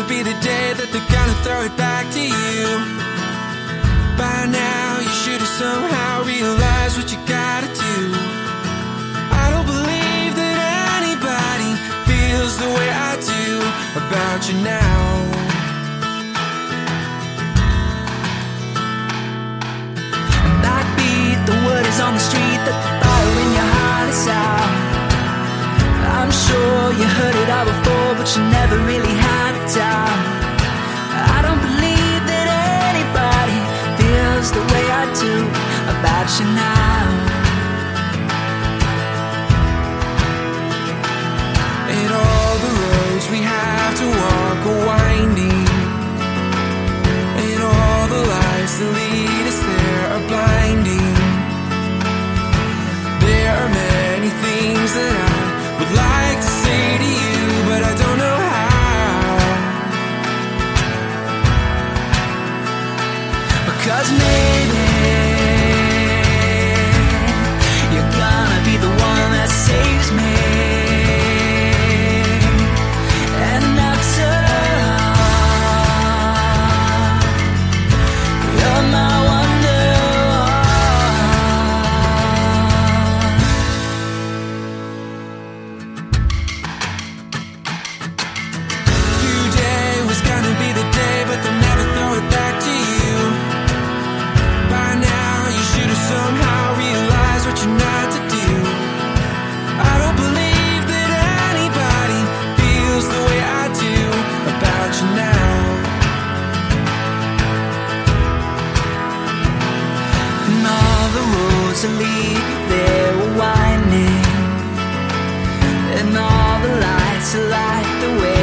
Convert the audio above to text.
be the day that they're gonna throw it back to you. By now you should have somehow realized what you gotta do. I don't believe that anybody feels the way I do about you now. Backbeat, the word is on the street that the fire in your heart is out. I'm sure you heard it all before, but you never really had a doubt. I don't believe that anybody feels the way I do about you now. And all the roads we have to walk are winding, and all the lights that lead us there are blinding. There are many things that I would like to say to you, but I don't know how. Because maybe you're gonna be the one that saves me. And after all, you're my Today was gonna be the day, but they'll never throw it back to you. By now you should have somehow realized what you're not to do. I don't believe that anybody feels the way I do about you now. and all the roads that lead you there were winding, and all the lights that light the way